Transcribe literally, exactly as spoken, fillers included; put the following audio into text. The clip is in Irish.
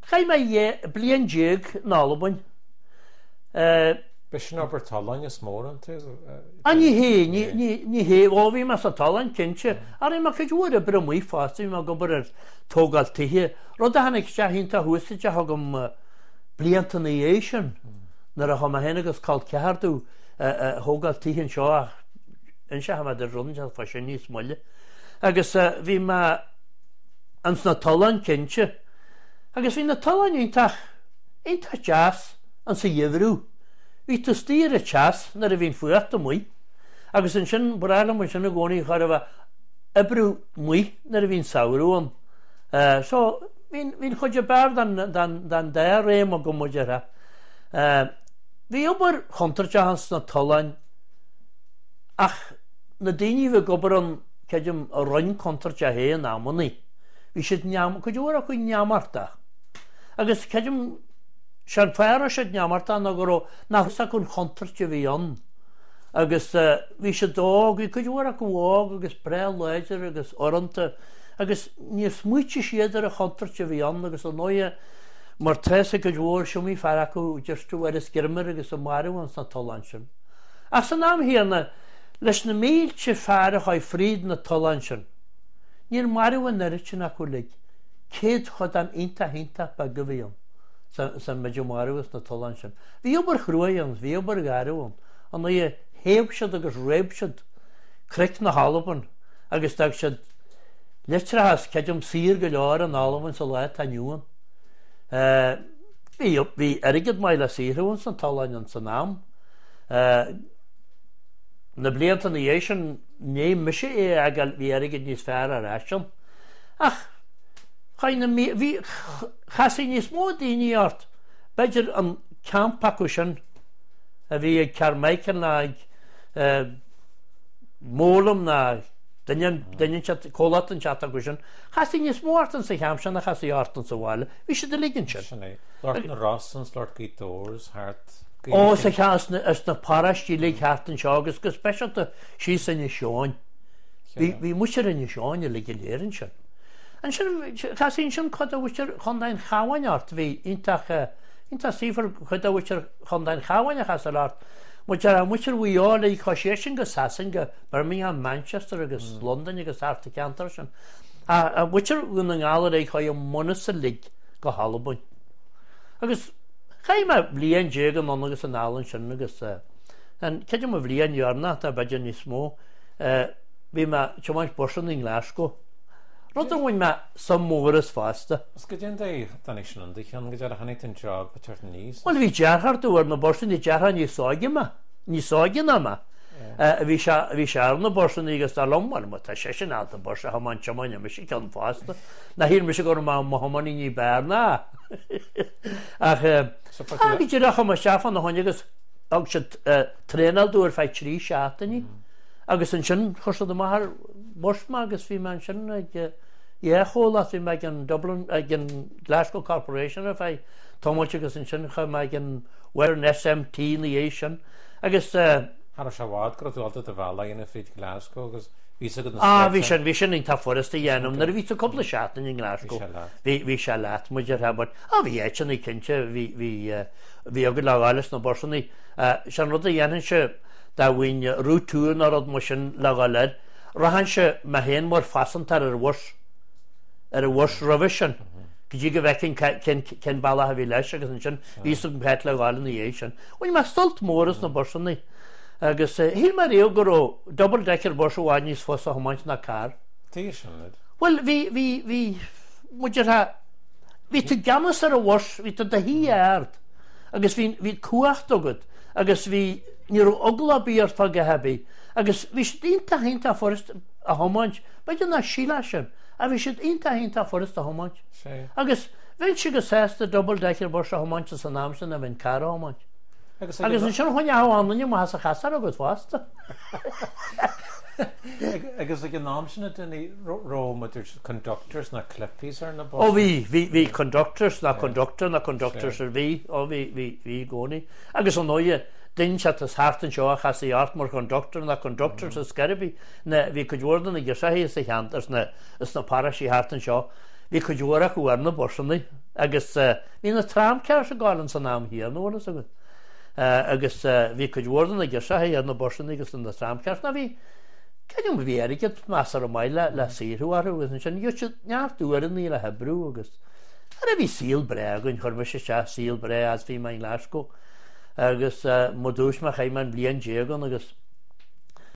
Chai mai blian jig nálabun. Bis sin aber talan is mór an tú? A ní hé, ní hé, ó bhí mas a talan cinse. Ar é mar chuid úr a bra mwy fásta, bhí mar gobar ar tógal tithe. Rod a hannig se hínta hústa de hagam blianta na éisian. Nar a chama hennagus cáil ceardú tógal tithe seo in se hama der runn a fa sin níos mulle. Agus bhí ma ans na talan cinse. Agus bhí na talan intach, intach jazz an sa dhéhrú. Bhí tú stír a chas nar a bhín fuacht a mwy. Agus an sin brála mu sin a gcónaí chuir a bheith ibrú mwy nar a bhín saoirúan. So bhín chuid a bear dan dé réim a go muidir ha. Bhí obair chuntar hans na talan ach na daoine bheith gobar an ceidim a roinn chuntar a hé an ammaní. Bhí siad neam, chuid úr a chuid neamarta. Agus ceidim Sean fear a siad neamarta na go nachsa chun chuntarte bhí an. Agus bhí sé dóg, bhí chuid úr a go bhág agus bre leidir agus oranta. Agus níos muite siadar a chuntarte bhí an agus an nóia mar tres a go dúir siomí fear acu justú ar is girmar agus a marú an na talan sin. Ach san am híanana leis na mílte fear a chaid fríd na talan sin. Níor marú an neirit sin acu lig. Céad chud an inta hinta ba go bhí an. San meid marúgus na talan sin. Bhí obair chruaíon, bhí obair garúan. An é héobsead agus réibsead cric na halaban agus dag siad litrahas ceidim sír go leir an halaban sa leid a nniuan. Bhí airigid mai le síhrúan san talan an san nám. Na blianta na dhé sin né mise é agal bhí airigid níos fear ar eisian. Ach, chasí níos mó daoine ort, beidir an campacu sin a bhí ag Carmichael na ag mólam na daine cólat an chat acu sin, chasí níos mó ort an sa cheam sin a chasí ort an sa bháile, bhí sé de ligin sin. Lord na Rossans, Lord Gaitors, Hart... Ó, sa cheas na parastí lig hart an seo agus go speisialta sí san i seáin. Bhí muisir in i seáin a lig i léirin sin. An sin chasín sin chud a bhuiir chundain chahainart bhí intach sífar chud a bhuiir chundain chahaine chasal art. Muidir a muidir bhuiála í choisiir sin go sasan go Birmingham, Manchester agus London agus Arta Cantar sin. A bhuiir gún an gála é chuid an munasa lig go halabun. Agus chaime blian déag an an agus an álan sin agus an ceidim a bblion dearna a beidir níos mó bhí me teáint borsan in Glasgow. Rud an bhain me sam móras fásta. Is go dén é danig sin an dichan go dear a hanit an job a tuirt níos? Wel bhí dearthart ar na borsan í deartha ní sáige me, ní sáige na me. Bhí se ar na borsan agus tá lomhain mu tá sé sin alta borsa hamáin teáine me si cean fásta. Na hír me se go má mohammaní ní bearna. Ach bhí dearcha mar seafan na tháinegus ag se trénal dúir feid trí seaataní. Agus an sin chusad amachar borsma agus bhí man sin ag échóla bhí me an Dublin ag an Glasgow Corporation a bheith tomáte agus an sin chu me an wear an S M T na dhé sin. Agus Har se bhád go tú alta a bhela ina fid Glasgow agus bhí go bhí sin bhí sin tá forasta dhéanam nar bhí coppla seatain in Glasgow. Bhí se leat muidir hebad a bhí éitina cinse bhí agad leáiles na borsannaí. Sean rud a dhéanaan se da bhain rútúin ar mu sin leáile. Rahan se me héan mar fasantar ar bhs ar a bhs revision. Go dtí go bheith cin bailthe bhí leis agus an sin ví an peit leáile na dhé sin. Bhain me stolt móras na borsannaí. Agus hí mar réo go double decker bors bháin níos fós a hamáint na car. Tí sin? Well, hí muidir ha hí tú gamas ar a bhs, hí tú de hí aird. Agus hí cuacht agad, agus hí ní ogla bíart fá go hebí. Agus bhí sé ínta hínta forest a hamáint, beidir na síla sin, a bhí sé ínta hínta forest a hamáint. Agus bhain si go sésta double decker bors a hamáint san námsan a bhain car a hamáint. Agus an sin chuine háánaine má has a chasar a go fásta. Agus ag an námsena duna rómaidir conductors na clippies ar na bus? Ó bhí, bhí conductors na conductor na conductors ar bhí, ó bhí gcónaí. Agus an nóide duine se is háartan seo a chas í art mar conductor na conductors a scaribí. Bhí go dúirdan na ggursaí is a cheantas is na parasí háartan seo. Bhí go dúra go ar na borsannaí agus hí na tramceir se gálan san náam híar nólas agus. agus bhí chuid bhórdan a gur se ar na borsan agus na tramceir na bhí ceim bhíige measar maiile le síúharú agus sin dú neartúan í le hebrú agus. Ar a bhí síl bre gon churma se se síl bre as bhí mai leisco agus modúis me chaim an blion dégan agus